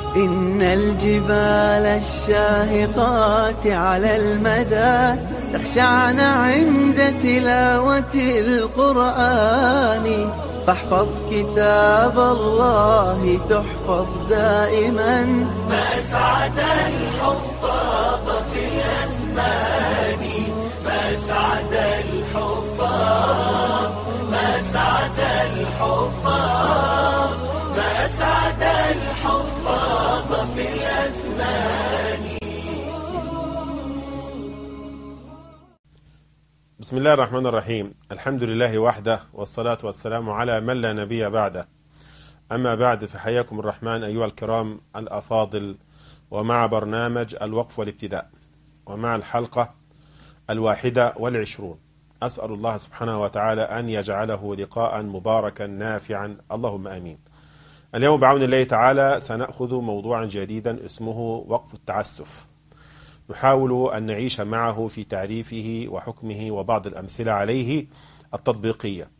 إن الجبال الشاهقات على المدى تخشعن عند تلاوة القرآن، فاحفظ كتاب الله تحفظ دائما. ما أسعد الحفاظ في الأزمان، ما أسعد الحفاظ، ما أسعد الحفاظ، ما أسعد الحفاظ في الأزمان. بسم الله الرحمن الرحيم. الحمد لله وحده، والصلاة والسلام على من لا نبي بعده. أما بعد، فحياكم الرحمن أيها الكرام الأفاضل، ومع برنامج الوقف والابتداء، ومع الحلقة 21. أسأل الله سبحانه وتعالى أن يجعله لقاء مباركا نافعا، اللهم آمين. اليوم بعون الله تعالى سنأخذ موضوعا جديدا اسمه وقف التعسف، نحاول أن نعيش معه في تعريفه وحكمه وبعض الأمثلة عليه التطبيقية.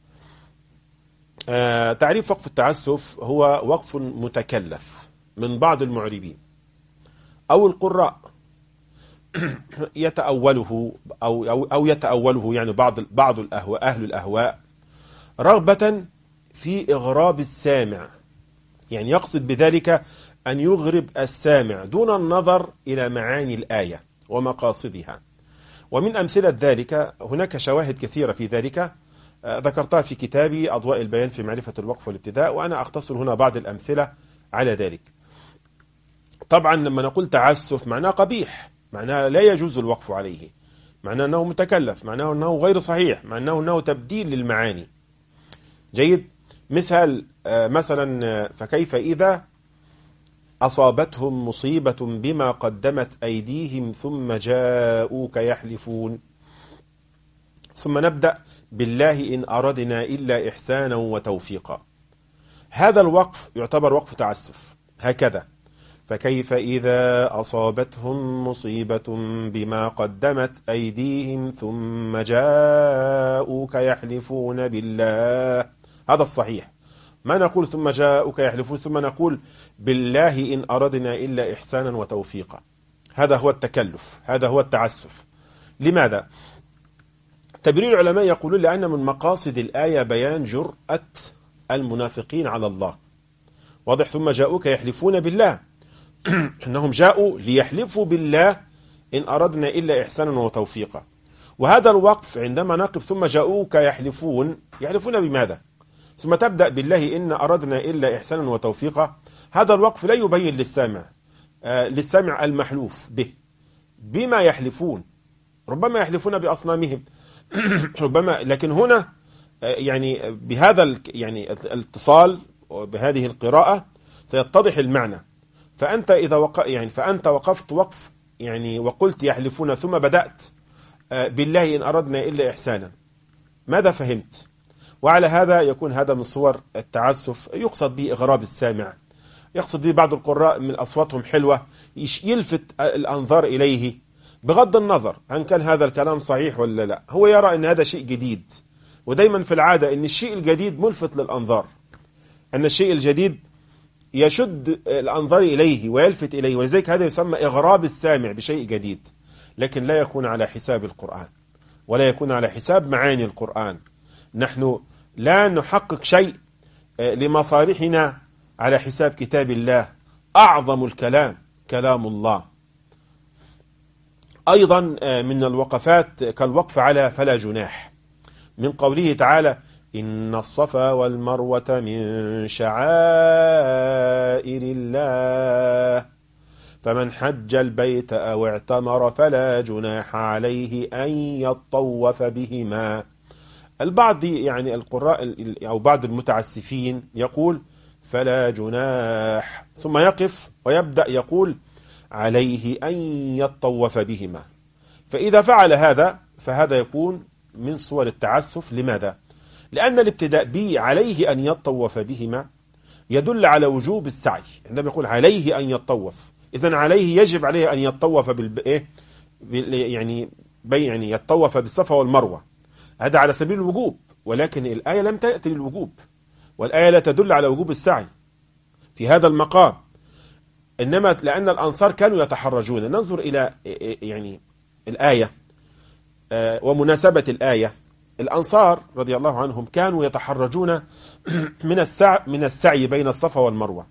تعريف وقف التعسف هو وقف متكلف من بعض المعربين أو القراء يتأوله أو يتأوله يعني بعض أهل الأهواء رغبة في إغراب السامع، يعني يقصد بذلك أن يغرب السامع دون النظر إلى معاني الآية ومقاصدها. ومن أمثلة ذلك هناك شواهد كثيرة في ذلك ذكرتها في كتابي أضواء البيان في معرفة الوقف والابتداء، وأنا أختصر هنا بعض الأمثلة على ذلك. طبعا لما نقول تعسف معناه قبيح، معناه لا يجوز الوقف عليه، معناه أنه متكلف، معناه أنه غير صحيح، معناه أنه تبديل للمعاني. جيد. مثلا فكيف إذا أصابتهم مصيبة بما قدمت أيديهم ثم جاءوك يحلفون، ثم نبدأ بالله إن أردنا إلا إحسانا وتوفيقا. هذا الوقف يعتبر وقف تعسف. هكذا فكيف إذا أصابتهم مصيبة بما قدمت أيديهم ثم جاءوك يحلفون بالله، هذا الصحيح. ما نقول ثم جاءوك يحلفون ثم نقول بالله إن أردنا إلا إحسانا وتوفيقا. هذا هو التكلف، هذا هو التعسف. لماذا؟ تبرير العلماء يقولون لأن من مقاصد الآية بيان جرأة المنافقين على الله. واضح. ثم جاءوك يحلفون بالله أنهم جاءوا ليحلفوا بالله إن أردنا إلا إحسانا وتوفيقا. وهذا الوقف عندما نقف ثم جاءوك يحلفون بماذا؟ ثم تبدأ بالله إن أردنا إلا إحسانا وتوفيقا. هذا الوقف لا يبين للسامع المحلوف به بما يحلفون. ربما يحلفون بأصنامهم ربما، لكن هنا يعني بهذا الاتصال وبهذه القراءة سيتضح المعنى. فأنت وقفت وقف وقلت يحلفون ثم بدأت بالله إن أردنا إلا إحسانا، ماذا فهمت؟ وعلى هذا يكون هذا من صور التعسف، يقصد به إغراب السامع. يقصد به بعض القراء من أصواتهم حلوة يلفت الأنظار إليه بغض النظر أن كان هذا الكلام صحيح ولا لا. هو يرى أن هذا شيء جديد، ودايما في العادة أن الشيء الجديد ملفت للأنظار، أن الشيء الجديد يشد الأنظار إليه ويلفت إليه، ولذلك هذا يسمى إغراب السامع بشيء جديد، لكن لا يكون على حساب القرآن ولا يكون على حساب معاني القرآن. نحن لا نحقق شيء لمصالحنا على حساب كتاب الله. أعظم الكلام كلام الله. أيضا من الوقفات كالوقف على فلا جناح، من قوله تعالى إن الصفا والمروة من شعائر الله فمن حج البيت أو اعتمر فلا جناح عليه أن يطوف بهما. البعض القراء أو بعض المتعسفين يقول فلا جناح ثم يقف ويبدأ يقول عليه أن يطوف بهما. فإذا فعل هذا فهذا يكون من صور التعسف. لماذا؟ لأن الابتداء به عليه أن يطوف بهما يدل على وجوب السعي. عندما يقول عليه أن يطوف، إذن عليه يجب عليه أن يطوف يطوف بالصفا والمروة، هذا على سبيل الوجوب. ولكن الآية لم تأتي للوجوب، والآية لا تدل على وجوب السعي في هذا المقام. إنما لأن الأنصار كانوا يتحرجون. ننظر إلى يعني الآية ومناسبة الآية. الأنصار رضي الله عنهم كانوا يتحرجون من السعي بين الصفا والمروة،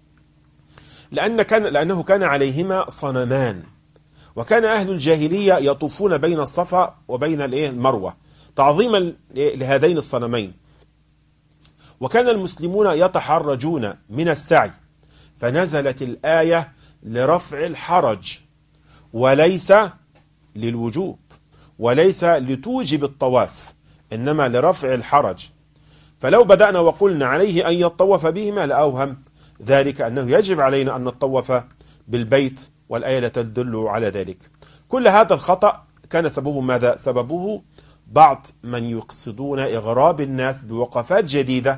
لأنه كان عليهما صنمان، وكان أهل الجاهلية يطوفون بين الصفا وبين المروة تعظيما لهذين الصنمين، وكان المسلمون يتحرجون من السعي، فنزلت الآية لرفع الحرج وليس للوجوب، وليس لتوجب الطواف، إنما لرفع الحرج. فلو بدأنا وقلنا عليه أن يطوف بهما لأوهم ذلك أنه يجب علينا أن نطوف بالبيت، والآية لا تدل على ذلك. كل هذا الخطأ كان سببه ماذا؟ سببه بعض من يقصدون إغراب الناس بوقفات جديدة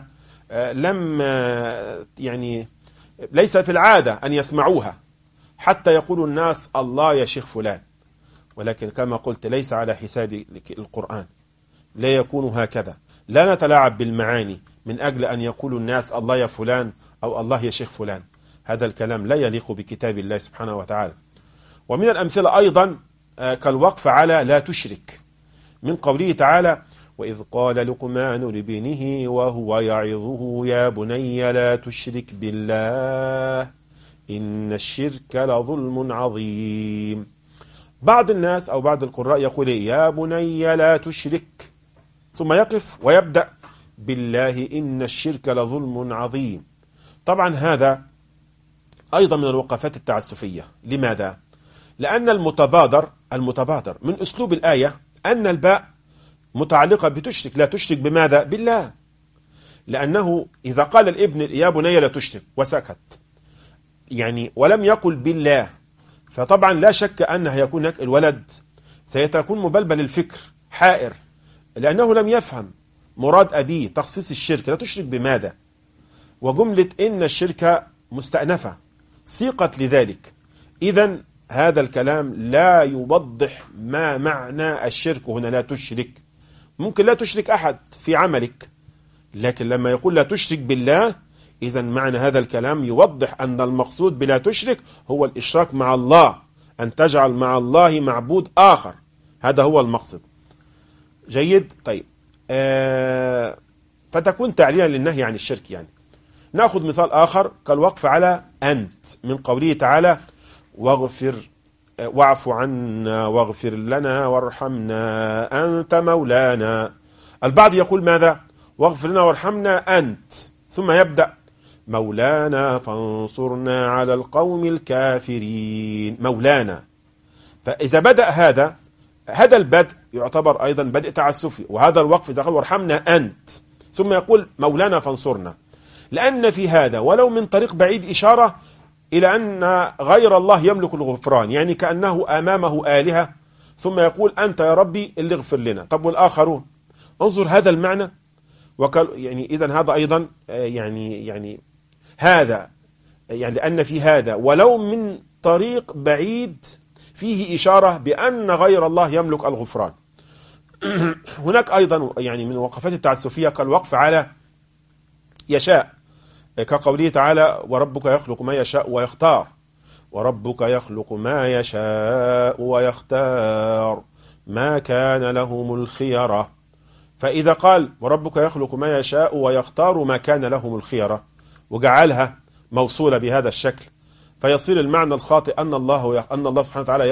يعني ليس في العادة أن يسمعوها، حتى يقول الناس الله يا شيخ فلان، ولكن كما قلت ليس على حساب القرآن، لا يكون هكذا. لا نتلاعب بالمعاني من أجل أن يقول الناس الله يا فلان أو الله يا شيخ فلان، هذا الكلام لا يليق بكتاب الله سبحانه وتعالى. ومن الأمثلة أيضا كالوقف على لا تشرك، من قوله تعالى وإذ قال لقمان لابنه وهو يعظه يا بني لا تشرك بالله إن الشرك لظلم عظيم. بعض الناس أو بعض القراء يقول يا بني لا تشرك، ثم يقف ويبدأ بالله إن الشرك لظلم عظيم. طبعا هذا أيضا من الوقفات التعسفية. لماذا؟ لأن المتبادر من أسلوب الآية أن الباء متعلقة بتشرك. لا تشرك بماذا؟ بالله. لأنه إذا قال الابن يا بني لا تشرك وسكت يعني ولم يقل بالله، فطبعا لا شك أنه يكون هناك الولد سيكون مبلبل الفكر حائر، لأنه لم يفهم مراد أبيه تخصيص الشرك. لا تشرك بماذا؟ وجملة إن الشرك مستأنفة سيقت لذلك. إذن هذا الكلام لا يوضح ما معنى الشرك هنا. لا تشرك، ممكن لا تشرك أحد في عملك، لكن لما يقول لا تشرك بالله، إذن معنى هذا الكلام يوضح أن المقصود بلا تشرك هو الإشراك مع الله، أن تجعل مع الله معبود آخر، هذا هو المقصد. جيد. طيب فتكون تعليلا للنهي عن الشرك. يعني نأخذ مثال آخر كالوقف على أنت، من قوله تعالى واعف عنا واغفر لنا وارحمنا أنت مولانا. البعض يقول ماذا؟ واغفر لنا وارحمنا أنت، ثم يبدأ مولانا فانصرنا على القوم الكافرين. مولانا. فإذا بدأ هذا البدء يعتبر أيضا بدء تعسفي، وهذا الوقف إذا قال وارحمنا أنت ثم يقول مولانا فانصرنا، لأن في هذا ولو من طريق بعيد إشارة إلى أن غير الله يملك الغفران، يعني كأنه أمامه آلهة ثم يقول أنت يا ربي اللي اغفر لنا. طب والآخرون؟ انظر هذا المعنى. يعني إذن هذا أيضا يعني هذا يعني لأن في هذا ولو من طريق بعيد فيه إشارة بأن غير الله يملك الغفران. هناك أيضا يعني من وقفات التعسفية كالوقف على يشاء، كقوله تعالى وربك يخلق ما يشاء ويختار. وربك يخلق ما يشاء ويختار ما كان لهم الخيرة. فإذا قال وربك يخلق ما يشاء ويختار ما كان لهم الخيرة وجعلها موصولة بهذا الشكل، فيصير المعنى الخاطئ أن الله سبحانه وتعالى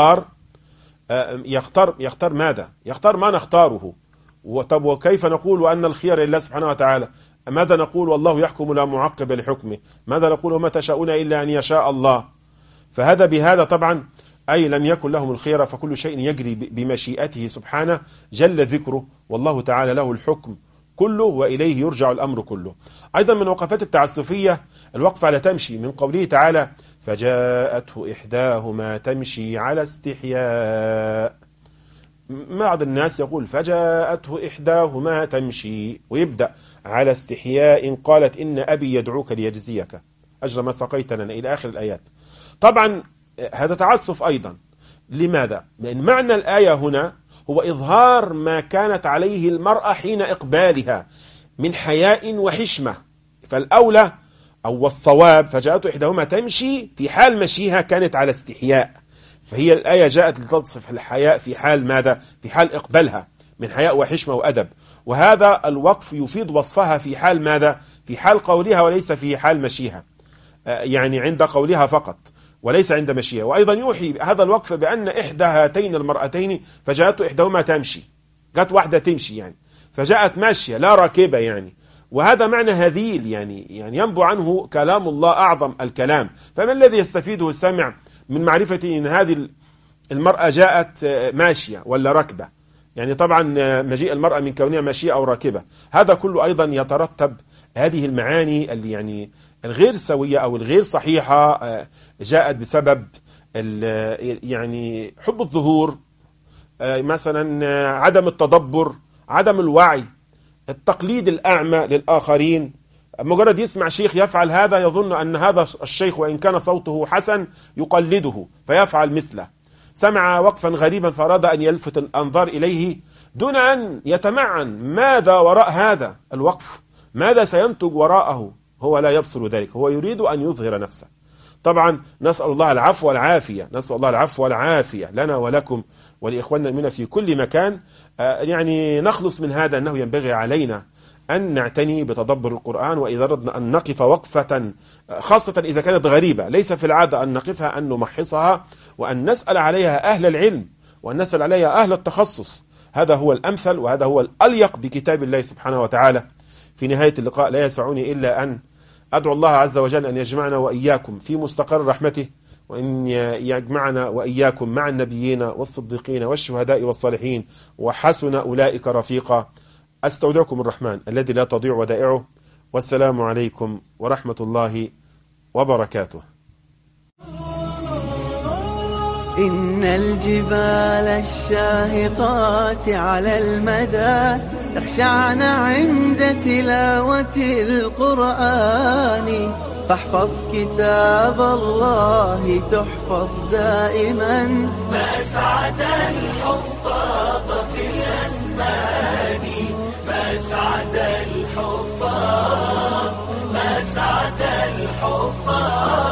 يختار ماذا؟ يختار ما نختاره. طب وكيف نقول أن الخير لله سبحانه وتعالى؟ ماذا نقول والله يحكم لا معقب لحكمه؟ ماذا نقول وما تشاءون إلا أن يشاء الله؟ فهذا بهذا طبعا أي لم يكن لهم الخيرة، فكل شيء يجري بمشيئته سبحانه جل ذكره، والله تعالى له الحكم كله وإليه يرجع الأمر كله. أيضا من وقفات التعسفية الوقف على تمشي، من قوله تعالى فجاءته إحداهما تمشي على استحياء. بعض الناس يقول فجاءته إحداهما تمشي ويبدأ على استحياء قالت إن أبي يدعوك ليجزيك أجر ما سقيت لنا إلى آخر الآيات. طبعا هذا تعسف أيضا. لماذا؟ لأن معنى الآية هنا هو إظهار ما كانت عليه المرأة حين إقبالها من حياء وحشمة، فالأولى والصواب فجاءت إحداهما تمشي في حال مشيها كانت على استحياء، فهي الآية جاءت لتصف الحياء في حال ماذا؟ في حال إقبالها من حياء وحشمة وأدب، وهذا الوقف يفيد وصفها في حال ماذا؟ في حال قولها وليس في حال مشيها، يعني عند قولها فقط وليس عند مشيها. وأيضا يوحي هذا الوقف بأن إحدى هاتين المرأتين فجاءت إحداهما تمشي، جاءت واحدة تمشي يعني فجاءت ماشية لا راكبة يعني، وهذا معنى هذيل يعني ينبع عنه كلام الله أعظم الكلام. فما الذي يستفيده السامع من معرفة أن هذه المرأة جاءت ماشية ولا راكبة؟ يعني طبعا مجيء المرأة من كونها ماشية أو راكبة، هذا كله أيضا يترتب هذه المعاني اللي يعني الغير سوية أو الغير صحيحة جاءت بسبب يعني حب الظهور، مثلا عدم التدبر، عدم الوعي، التقليد الأعمى للآخرين. مجرد يسمع شيخ يفعل هذا يظن أن هذا الشيخ وإن كان صوته حسن يقلده فيفعل مثله، سمع وقفا غريبا فأراد أن يلفت الأنظار إليه دون أن يتمعن ماذا وراء هذا الوقف، ماذا سينتج وراءه، هو لا يبصر ذلك، هو يريد أن يظهر نفسه. طبعا نسأل الله العفو والعافية، نسأل الله العفو والعافية لنا ولكم ولإخواننا المؤمنين في كل مكان. يعني نخلص من هذا أنه ينبغي علينا أن نعتني بتدبر القرآن، وإذا أردنا أن نقف وقفة خاصة إذا كانت غريبة ليس في العادة أن نقفها، أن نمحصها وأن نسأل عليها أهل العلم وأن نسأل عليها أهل التخصص، هذا هو الأمثل وهذا هو الأليق بكتاب الله سبحانه وتعالى. في نهاية اللقاء لا يسعني إلا أن أدعو الله عز وجل أن يجمعنا وإياكم في مستقر رحمته، وأن يجمعنا وإياكم مع النبيين والصديقين والشهداء والصالحين وحسن أولئك رفيقا. أستودعكم الرحمن الذي لا تضيع ودائعه، والسلام عليكم ورحمة الله وبركاته. إن الجبال الشاهقات على المدى تخشعن عند تلاوة القرآن، فاحفظ كتاب الله تحفظ دائما. ما أسعد الحفاظ في الأزمان، ما أسعد الحفاظ، ما أسعد الحفاظ.